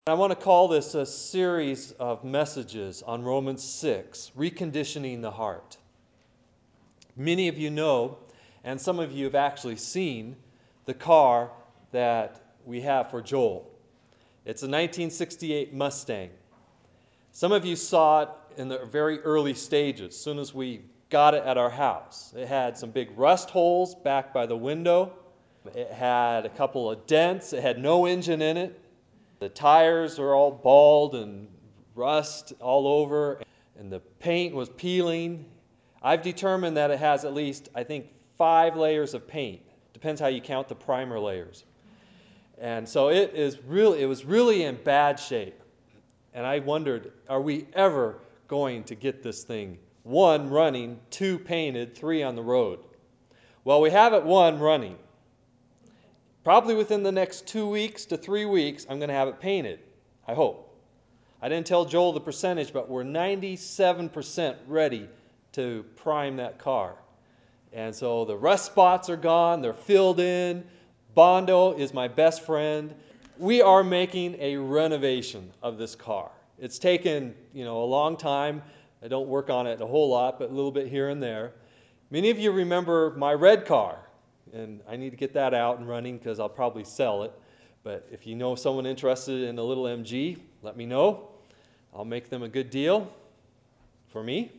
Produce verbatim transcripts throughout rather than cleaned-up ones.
I want to call this a series of messages on Romans six, reconditioning the heart. Many of you know, and some of you have actually seen, the car that we have for Joel. It's a nineteen sixty-eight Mustang. Some of you saw it in the very early stages, as soon as we got it at our house. It had some big rust holes back by the window. It had a couple of dents. It had no engine in it. The tires are all bald and rust all over, and the paint was peeling. I've determined that it has at least, I think, five layers of paint. Depends how you count the primer layers. And so it is really, it was really in bad shape. And I wondered, are we ever going to get this thing, one, running, two, painted, three, on the road? Well, we have it, one, running. Probably within the next two weeks to three weeks, I'm going to have it painted, I hope. I didn't tell Joel the percentage, but we're ninety-seven percent ready to prime that car. And so the rust spots are gone, they're filled in. Bondo is my best friend. We are making a renovation of this car. It's taken, you know, a long time. I don't work on it a whole lot, but a little bit here and there. Many of you remember my red car. And I need to get that out and running because I'll probably sell it. But if you know someone interested in a little M G, let me know. I'll make them a good deal for me.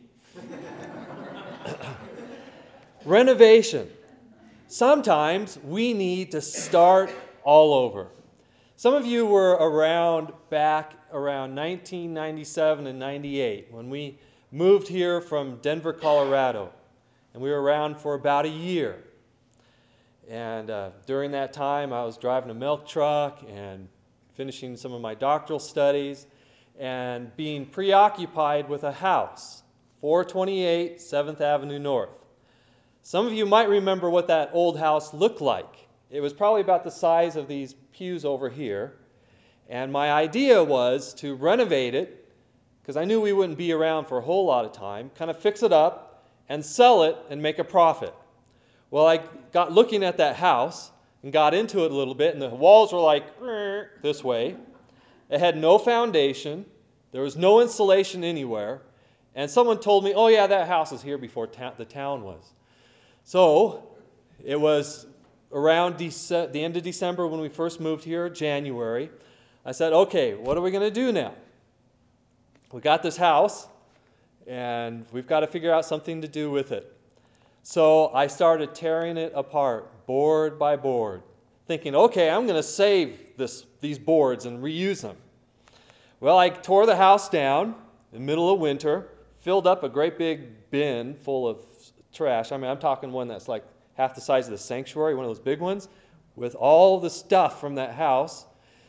Renovation. Sometimes we need to start all over. Some of you were around back around nineteen ninety-seven and ninety-eight when we moved here from Denver, Colorado. And we were around for about a year. And uh, during that time, I was driving a milk truck and finishing some of my doctoral studies and being preoccupied with a house, four twenty-eight seventh Avenue North. Some of you might remember what that old house looked like. It was probably about the size of these pews over here. And my idea was to renovate it, because I knew we wouldn't be around for a whole lot of time, kind of fix it up and sell it and make a profit. Well, I got looking at that house and got into it a little bit, and the walls were like this way. It had no foundation. There was no insulation anywhere. And someone told me, oh yeah, that house was here before ta- the town was. So it was around Dece- the end of December when we first moved here, January. I said, okay, what are we going to do now? We got this house, and we've got to figure out something to do with it. So I started tearing it apart, board by board, thinking, okay, I'm going to save this, these boards and reuse them. Well, I tore the house down in the middle of winter, filled up a great big bin full of trash. I mean, I'm talking one that's like half the size of the sanctuary, one of those big ones, with all the stuff from that house.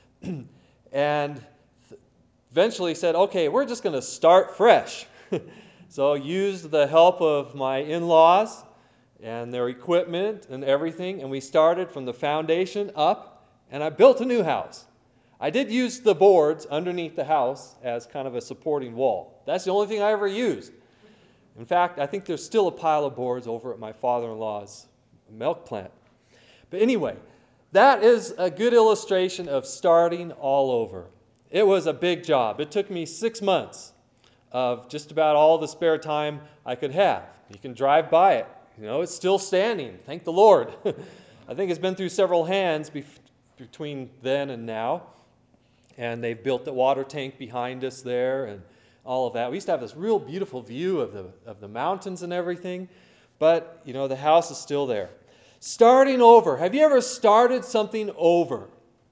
And eventually said, okay, we're just going to start fresh. So I used the help of my in-laws and their equipment and everything, and we started from the foundation up, and I built a new house. I did use the boards underneath the house as kind of a supporting wall. That's the only thing I ever used. In fact, I think there's still a pile of boards over at my father-in-law's milk plant. But anyway, that is a good illustration of starting all over. It was a big job. It took me six months of just about all the spare time I could have. You can drive by it. You know, it's still standing. Thank the Lord. I think it's been through several hands bef- between then and now. And they've built the water tank behind us there and all of that. We used to have this real beautiful view of the of the mountains and everything. But, you know, the house is still there. Starting over. Have you ever started something over?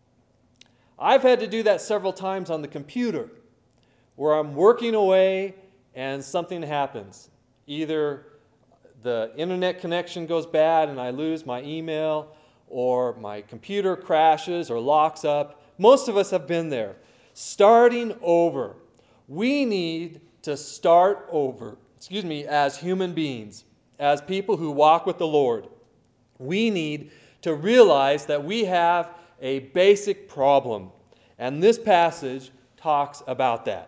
I've had to do that several times on the computer, where I'm working away and something happens. Either the internet connection goes bad and I lose my email, or my computer crashes or locks up. Most of us have been there. Starting over. We need to start over, excuse me, as human beings, as people who walk with the Lord. We need to realize that we have a basic problem. And this passage talks about that.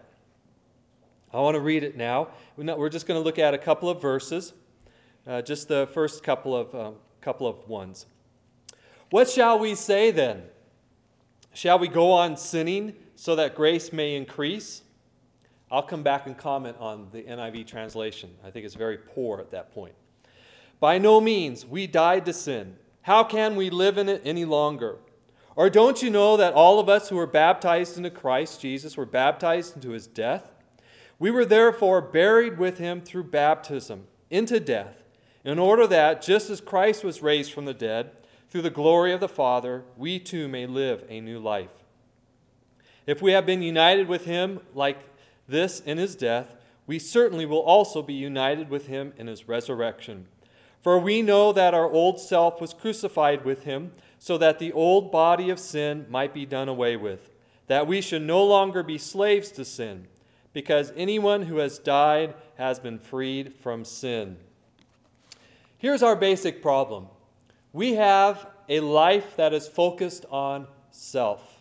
I want to read it now. We're just going to look at a couple of verses, uh, just the first couple of um, couple of ones. What shall we say then? Shall we go on sinning so that grace may increase. I'll come back and comment on the N I V translation. I think it's very poor at that point. By no means, we died to sin. How can we live in it any longer? Or don't you know that all of us who were baptized into Christ Jesus were baptized into his death? We were therefore buried with him through baptism into death, in order that, just as Christ was raised from the dead, through the glory of the Father, we too may live a new life. If we have been united with him like this in his death, we certainly will also be united with him in his resurrection. For we know that our old self was crucified with him, so that the old body of sin might be done away with, that we should no longer be slaves to sin, because anyone who has died has been freed from sin. Here's our basic problem. We have a life that is focused on self.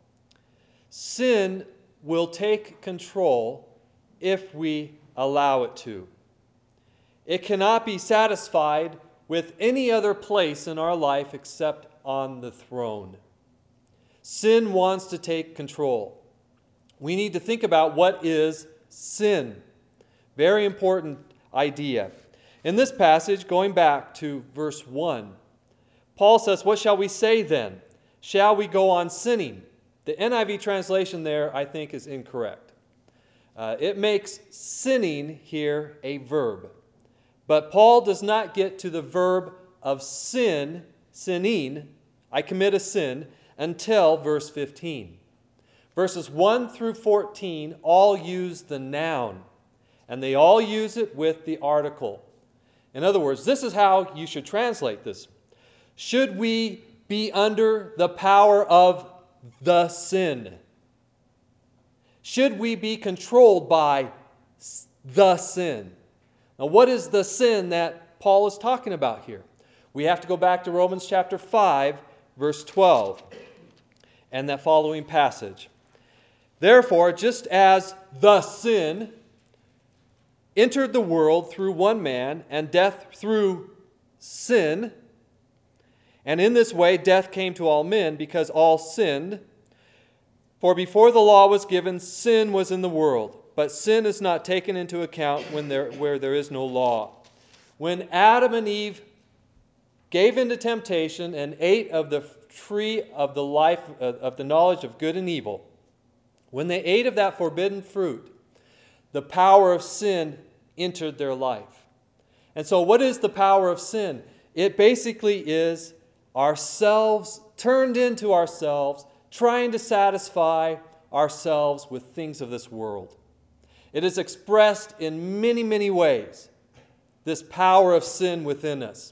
Sin will take control if we allow it to. It cannot be satisfied with any other place in our life except on the throne. Sin wants to take control. We need to think about what is sin. Very important idea. In this passage, going back to verse one, Paul says, "What shall we say then? Shall we go on sinning?" The N I V translation there, I think, is incorrect. Uh, it makes sinning here a verb. But Paul does not get to the verb of sin, sinning, I commit a sin, until verse fifteen. Verses one through fourteen all use the noun, and they all use it with the article. In other words, this is how you should translate this. Should we be under the power of the sin? Should we be controlled by the sin? Now, what is the sin that Paul is talking about here? We have to go back to Romans chapter five, verse twelve, and that following passage. Therefore, just as the sin entered the world through one man, and death through sin, and in this way death came to all men because all sinned. For before the law was given, sin was in the world, but sin is not taken into account when there, where there is no law. When Adam and Eve gave into temptation and ate of the tree of the life of the knowledge of good and evil, when they ate of that forbidden fruit, the power of sin entered their life. And so what is the power of sin? It basically is ourselves turned into ourselves, trying to satisfy ourselves with things of this world. It is expressed in many, many ways, this power of sin within us.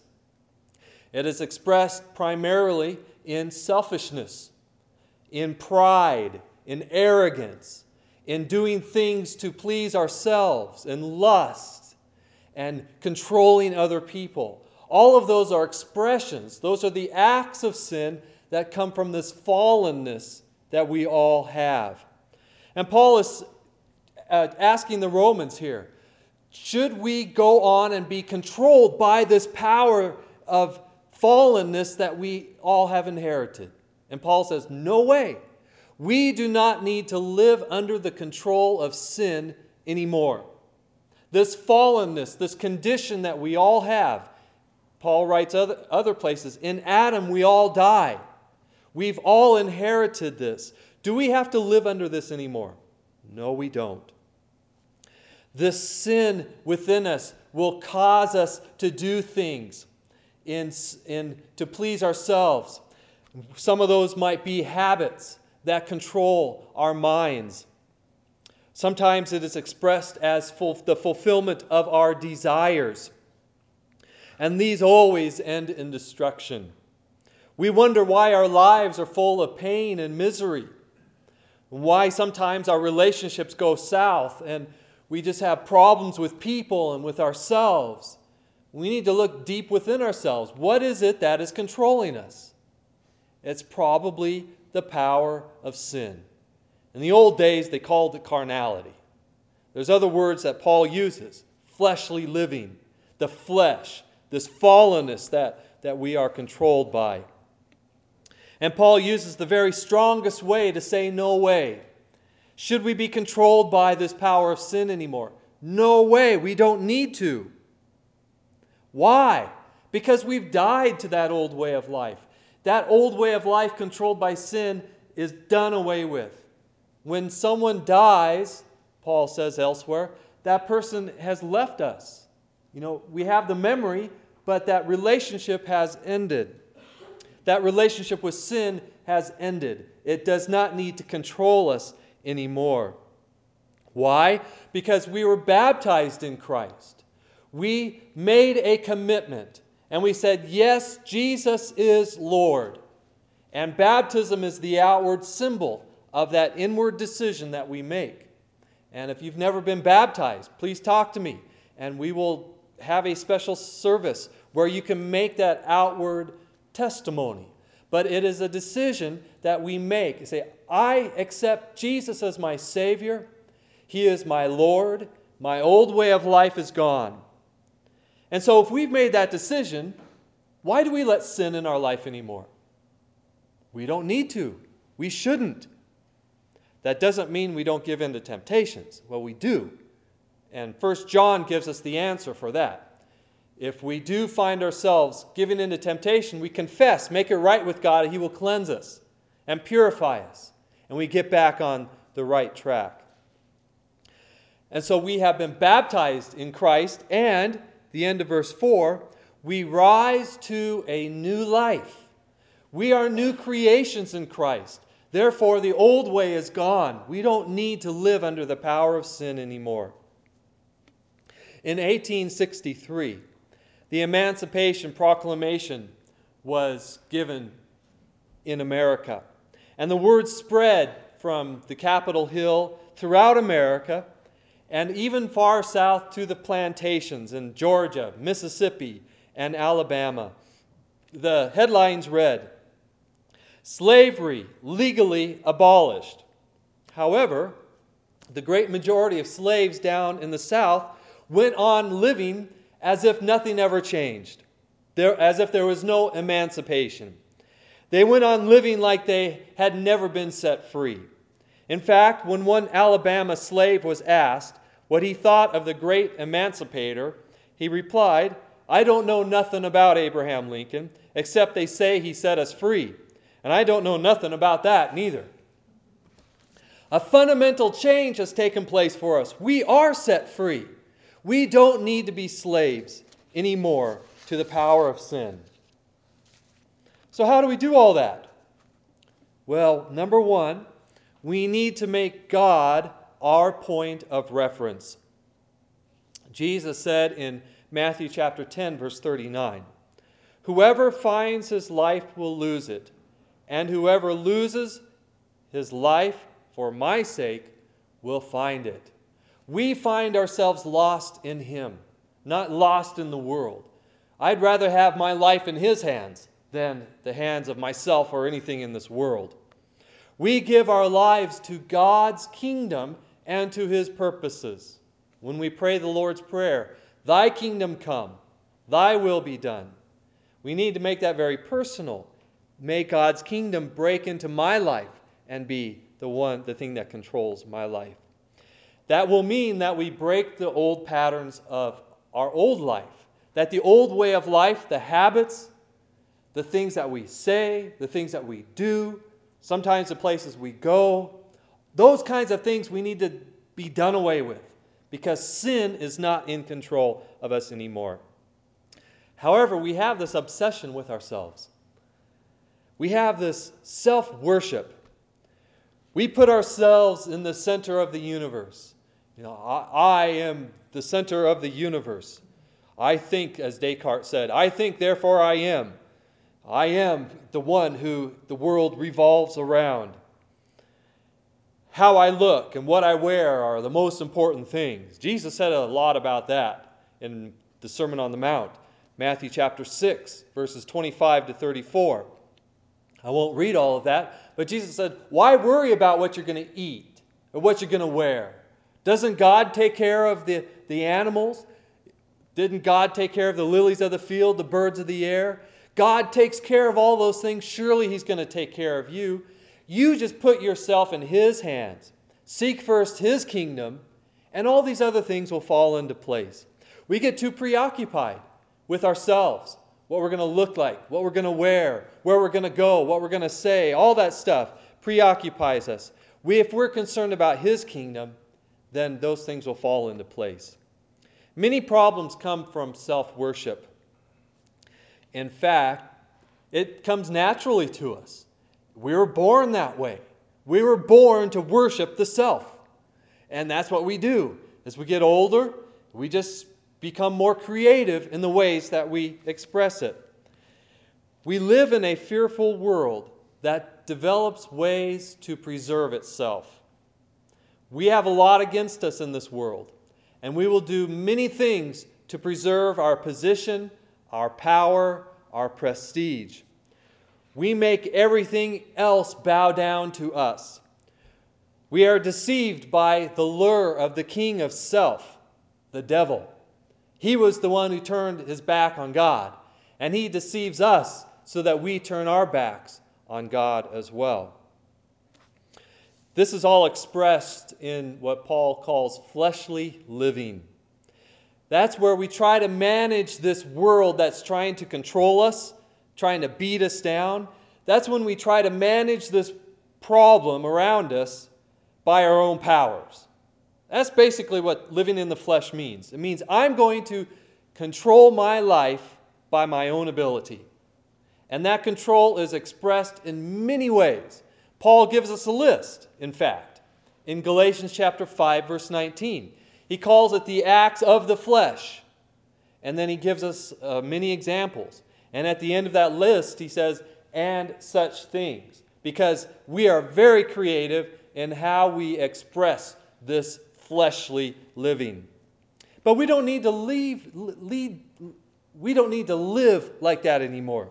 It is expressed primarily in selfishness, in pride, in arrogance, in doing things to please ourselves, in lust, and controlling other people. All of those are expressions. Those are the acts of sin that come from this fallenness that we all have. And Paul is uh, asking the Romans here, should we go on and be controlled by this power of fallenness that we all have inherited? And Paul says, no way. We do not need to live under the control of sin anymore. This fallenness, this condition that we all have, Paul writes other, other places, in Adam we all die. We've all inherited this. Do we have to live under this anymore? No, we don't. This sin within us will cause us to do things in, in, to please ourselves. Some of those might be habits that control our minds. Sometimes it is expressed as full, the fulfillment of our desires. And these always end in destruction. We wonder why our lives are full of pain and misery. Why sometimes our relationships go south and we just have problems with people and with ourselves. We need to look deep within ourselves. What is it that is controlling us? It's probably the power of sin. In the old days, they called it carnality. There's other words that Paul uses. Fleshly living, the flesh, this fallenness that, that we are controlled by. And Paul uses the very strongest way to say no way. Should we be controlled by this power of sin anymore? No way. We don't need to. Why? Because we've died to that old way of life. That old way of life controlled by sin is done away with. When someone dies, Paul says elsewhere, that person has left us. You know, we have the memory, but that relationship has ended. That relationship with sin has ended. It does not need to control us anymore. Why? Because we were baptized in Christ. We made a commitment, and we said, yes, Jesus is Lord. And baptism is the outward symbol of that inward decision that we make. And if you've never been baptized, please talk to me, and we will have a special service where you can make that outward testimony. But it is a decision that we make. You say, I accept Jesus as my Savior. He is my Lord. My old way of life is gone. And so if we've made that decision, why do we let sin in our life anymore? We don't need to. We shouldn't. That doesn't mean we don't give in to temptations. Well, we do. And First John gives us the answer for that. If we do find ourselves giving into temptation, we confess, make it right with God, and He will cleanse us and purify us. And we get back on the right track. And so we have been baptized in Christ, and the end of verse four, we rise to a new life. We are new creations in Christ. Therefore, the old way is gone. We don't need to live under the power of sin anymore. In eighteen sixty-three, the Emancipation Proclamation was given in America. And the word spread from the Capitol Hill throughout America, and even far south to the plantations in Georgia, Mississippi, and Alabama. The headlines read, "Slavery legally abolished." However, the great majority of slaves down in the South went on living as if nothing ever changed, there, as if there was no emancipation. They went on living like they had never been set free. In fact, when one Alabama slave was asked what he thought of the great emancipator, he replied, "I don't know nothing about Abraham Lincoln, except they say he set us free. And I don't know nothing about that neither." A fundamental change has taken place for us. We are set free. We don't need to be slaves anymore to the power of sin. So how do we do all that? Well, number one, we need to make God our point of reference. Jesus said in Matthew chapter ten, verse thirty-nine, "Whoever finds his life will lose it, and whoever loses his life for my sake will find it." We find ourselves lost in Him, not lost in the world. I'd rather have my life in His hands than the hands of myself or anything in this world. We give our lives to God's kingdom and to His purposes. When we pray the Lord's Prayer, "Thy kingdom come, Thy will be done," we need to make that very personal. May God's kingdom break into my life and be the one, the thing that controls my life. That will mean that we break the old patterns of our old life. That the old way of life, the habits, the things that we say, the things that we do, sometimes the places we go, those kinds of things we need to be done away with, because sin is not in control of us anymore. However, we have this obsession with ourselves. We have this self-worship. We put ourselves in the center of the universe. You know, I, I am the center of the universe. I think, as Descartes said, I think, therefore I am. I am the one who the world revolves around. How I look and what I wear are the most important things. Jesus said a lot about that in the Sermon on the Mount, Matthew chapter six, verses twenty-five to thirty-four. I won't read all of that, but Jesus said, why worry about what you're going to eat or what you're going to wear? Doesn't God take care of the, the animals? Didn't God take care of the lilies of the field, the birds of the air? God takes care of all those things. Surely He's going to take care of you. You just put yourself in His hands. Seek first His kingdom, and all these other things will fall into place. We get too preoccupied with ourselves, what we're going to look like, what we're going to wear, where we're going to go, what we're going to say, all that stuff preoccupies us. We, if we're concerned about His kingdom, then those things will fall into place. Many problems come from self-worship. In fact, it comes naturally to us. We were born that way. We were born to worship the self. And that's what we do. As we get older, we just become more creative in the ways that we express it. We live in a fearful world that develops ways to preserve itself. We have a lot against us in this world, and we will do many things to preserve our position, our power, our prestige. We make everything else bow down to us. We are deceived by the lure of the king of self, the devil. He was the one who turned his back on God, and he deceives us so that we turn our backs on God as well. This is all expressed in what Paul calls fleshly living. That's where we try to manage this world that's trying to control us, trying to beat us down. That's when we try to manage this problem around us by our own powers. That's basically what living in the flesh means. It means I'm going to control my life by my own ability. And that control is expressed in many ways. Paul gives us a list, in fact, in Galatians chapter five, verse nineteen. He calls it the acts of the flesh. And then he gives us uh, many examples. And at the end of that list, he says, and such things. Because we are very creative in how we express this fleshly living. But we don't need to leave, lead, we don't need to live like that anymore.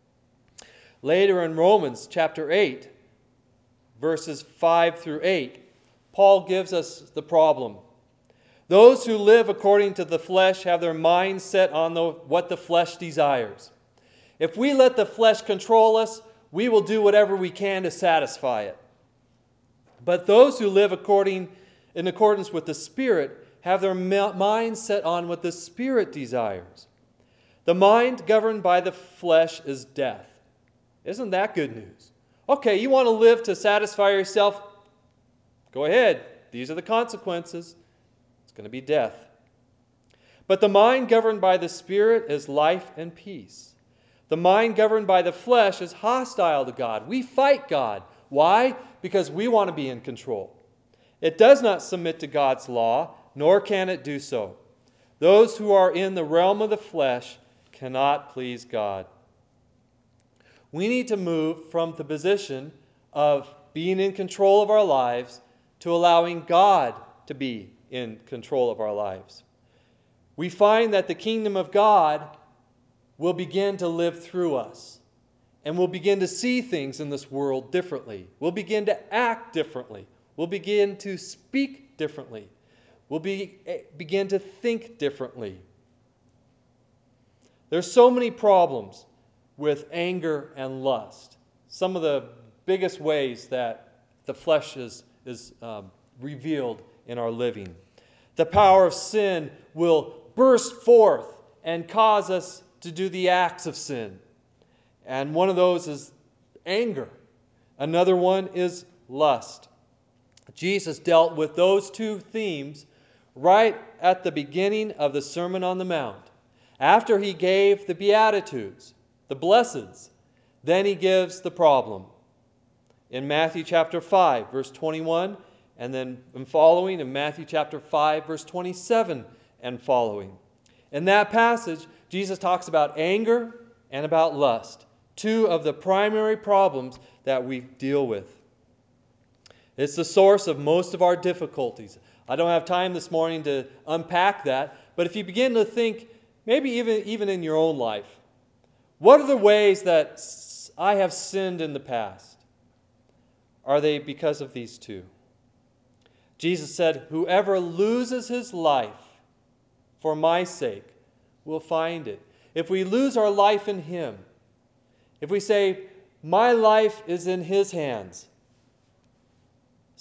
Later in Romans chapter eight, verses five through eight, Paul gives us the problem. Those who live according to the flesh have their minds set on the, what the flesh desires. If we let the flesh control us, we will do whatever we can to satisfy it. But those who live according, in accordance with the Spirit have their minds set on what the Spirit desires. The mind governed by the flesh is death. Isn't that good news? Okay, you want to live to satisfy yourself? Go ahead. These are the consequences. It's going to be death. But the mind governed by the Spirit is life and peace. The mind governed by the flesh is hostile to God. We fight God. Why? Because we want to be in control. It does not submit to God's law, nor can it do so. Those who are in the realm of the flesh cannot please God. We need to move from the position of being in control of our lives to allowing God to be in control of our lives. We find that the kingdom of God will begin to live through us, and we'll begin to see things in this world differently. We'll begin to act differently. We'll begin to speak differently. We'll be, begin to think differently. There's so many problems with anger and lust. Some of the biggest ways that the flesh is, is um, revealed in our living. The power of sin will burst forth and cause us to do the acts of sin. And one of those is anger. Another one is lust. Jesus dealt with those two themes right at the beginning of the Sermon on the Mount. After he gave the Beatitudes, the blesseds, then he gives the problem. In Matthew chapter five, verse twenty-one, and then following in Matthew chapter five, verse twenty-seven and following. In that passage, Jesus talks about anger and about lust, two of the primary problems that we deal with. It's the source of most of our difficulties. I don't have time this morning to unpack that, but if you begin to think, maybe even, even in your own life, what are the ways that I have sinned in the past? Are they because of these two? Jesus said, whoever loses his life for my sake will find it. If we lose our life in him, if we say, my life is in his hands,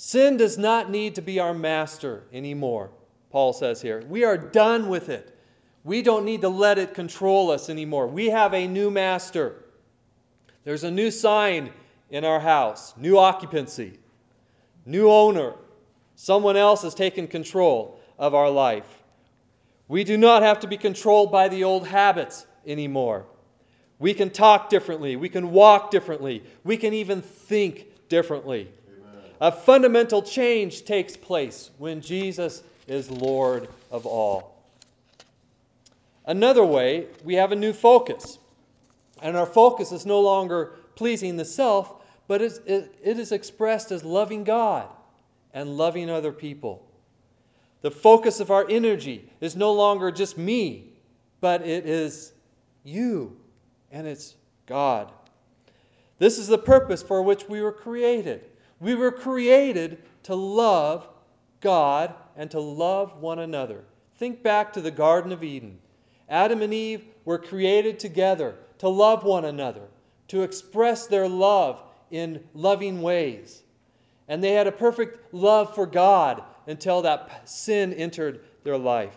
Sin does not need to be our master anymore, Paul says here. We are done with it. We don't need to let it control us anymore. We have a new master. There's a new sign in our house, new occupancy, new owner. Someone else has taken control of our life. We do not have to be controlled by the old habits anymore. We can talk differently. We can walk differently. We can even think differently. Amen. A fundamental change takes place when Jesus is Lord of all. Another way, we have a new focus. And our focus is no longer pleasing the self, but it, it is expressed as loving God and loving other people. The focus of our energy is no longer just me, but it is you, and it's God. This is the purpose for which we were created. We were created to love God and to love one another. Think back to the Garden of Eden. Adam and Eve were created together to love one another, to express their love in loving ways. And they had a perfect love for God until that sin entered their life.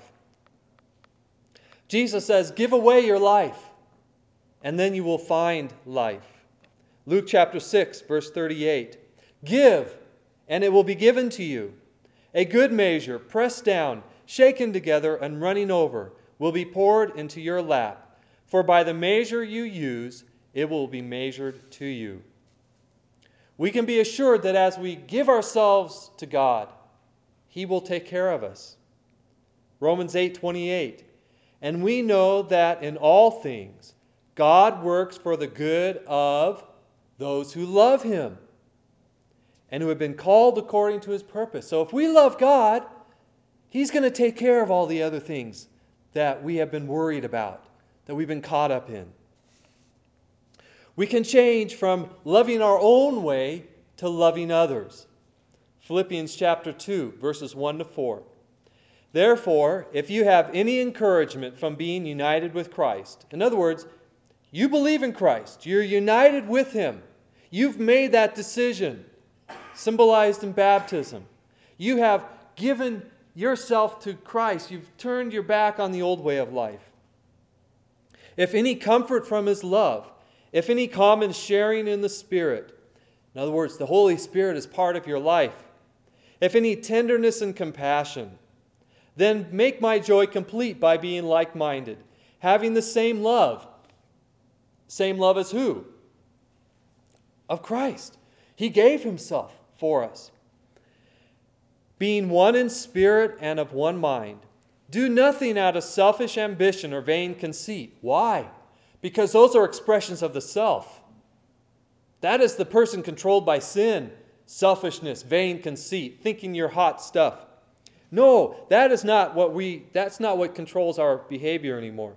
Jesus says, give away your life, and then you will find life. Luke chapter six, verse thirty-eight. Give, and it will be given to you. A good measure, pressed down, shaken together, and running over, will be poured into your lap. For by the measure you use, it will be measured to you. We can be assured that as we give ourselves to God, He will take care of us. Romans eight twenty-eight. And we know that in all things, God works for the good of those who love Him and who have been called according to His purpose. So if we love God, He's going to take care of all the other things that we have been worried about, that we've been caught up in. We can change from loving our own way to loving others. Philippians chapter two, verses one to four. Therefore, if you have any encouragement from being united with Christ, in other words, you believe in Christ, you're united with Him, you've made that decision, symbolized in baptism. You have given yourself to Christ, you've turned your back on the old way of life. If any comfort from His love, if any common sharing in the Spirit, in other words, the Holy Spirit is part of your life, if any tenderness and compassion, then make my joy complete by being like-minded, having the same love. Same love as who? Of Christ. He gave Himself for us. Being one in spirit and of one mind. Do nothing out of selfish ambition or vain conceit. Why? Because those are expressions of the self. That is the person controlled by sin, selfishness, vain conceit, thinking you're hot stuff. No, that is not what we that's not what controls our behavior anymore.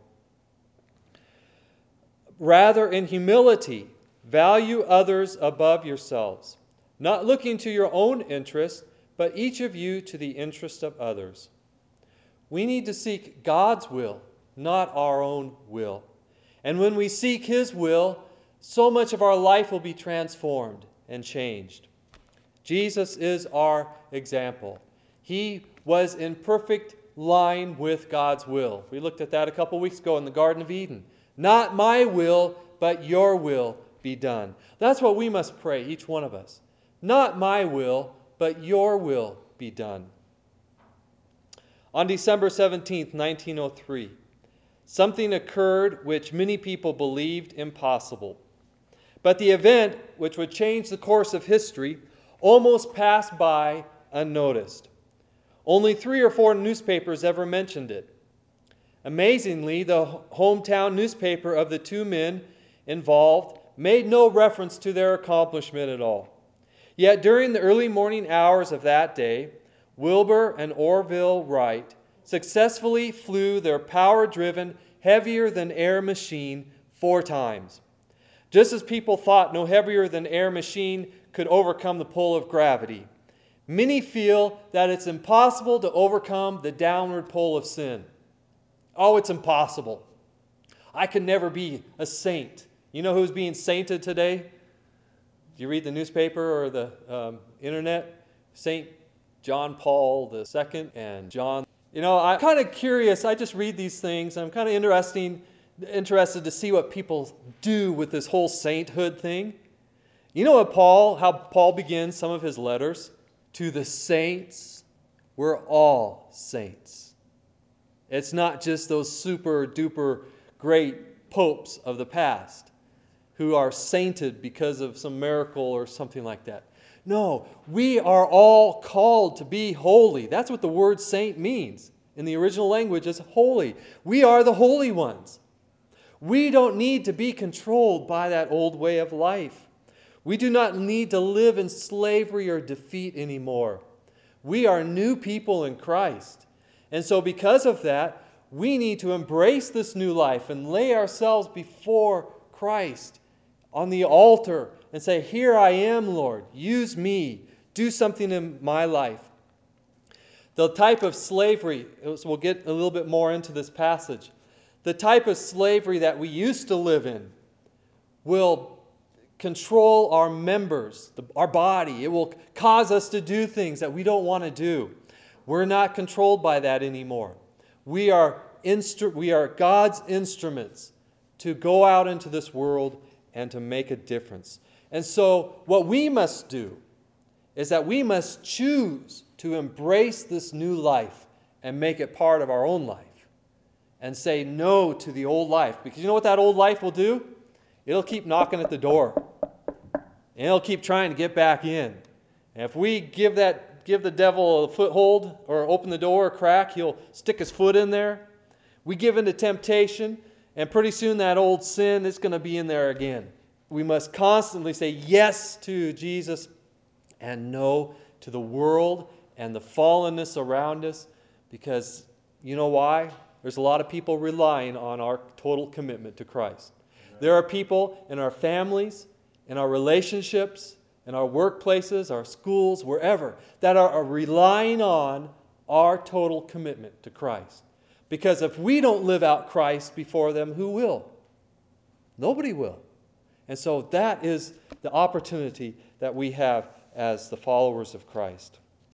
Rather, in humility, value others above yourselves, not looking to your own interest, but each of you to the interest of others. We need to seek God's will, not our own will. And when we seek His will, so much of our life will be transformed and changed. Jesus is our example. He was in perfect line with God's will. We looked at that a couple weeks ago in the Garden of Eden. Not my will, but your will be done. That's what we must pray, each one of us. Not my will, but your will be done. On December seventeenth, nineteen oh three, something occurred which many people believed impossible. But the event, which would change the course of history, almost passed by unnoticed. Only three or four newspapers ever mentioned it. Amazingly, the hometown newspaper of the two men involved made no reference to their accomplishment at all. Yet during the early morning hours of that day, Wilbur and Orville Wright successfully flew their power-driven, heavier-than-air machine four times. Just as people thought no heavier-than-air machine could overcome the pull of gravity, many feel that it's impossible to overcome the downward pull of sin. Oh, it's impossible. I could never be a saint. You know who's being sainted today? Do you read the newspaper or the um, internet? Saint John Paul the Second and John. You know, I'm kind of curious. I just read these things. I'm kind of interesting, interested to see what people do with this whole sainthood thing. You know what Paul, how Paul begins some of his letters? To the saints, we're all saints. It's not just those super duper great popes of the past who are sainted because of some miracle or something like that. No, we are all called to be holy. That's what the word saint means. In the original language, it's holy. We are the holy ones. We don't need to be controlled by that old way of life. We do not need to live in slavery or defeat anymore. We are new people in Christ. And so because of that, we need to embrace this new life and lay ourselves before Christ on the altar and say, here I am, Lord. Use me. Do something in my life. The type of slavery, we'll get a little bit more into this passage. The type of slavery that we used to live in will control our members, the, our body. It will cause us to do things that we don't want to do. We're not controlled by that anymore. We are, instru- we are God's instruments to go out into this world and to make a difference. And so what we must do is that we must choose to embrace this new life and make it part of our own life and say no to the old life. Because you know what that old life will do? It'll keep knocking at the door. And it'll keep trying to get back in. And if we give that give the devil a foothold or open the door a crack, he'll stick his foot in there. We give in to temptation, and pretty soon that old sin is going to be in there again. We must constantly say yes to Jesus and no to the world and the fallenness around us, because you know why? There's a lot of people relying on our total commitment to Christ. There are people in our families, in our relationships, in our workplaces, our schools, wherever, that are relying on our total commitment to Christ. Because if we don't live out Christ before them, who will? Nobody will. And so that is the opportunity that we have as the followers of Christ.